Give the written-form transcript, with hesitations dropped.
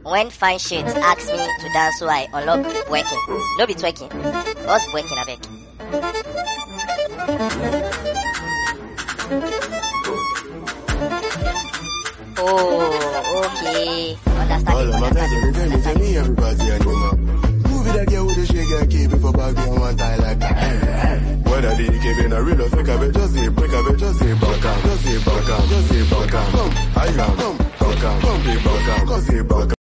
When fine shit asks me to dance, so I unlock working. No be twerking. What's working, abeg? Oh, okay. Understand. Tell me everybody I know, man. Movie that girl with the shake and keep it for back behind one tie like that. Whether they keep in a real or fake, I bet just say break, I bet just say back up, just say back up, just say back up. Come, I am, come, back up, come, back up, come, say back up.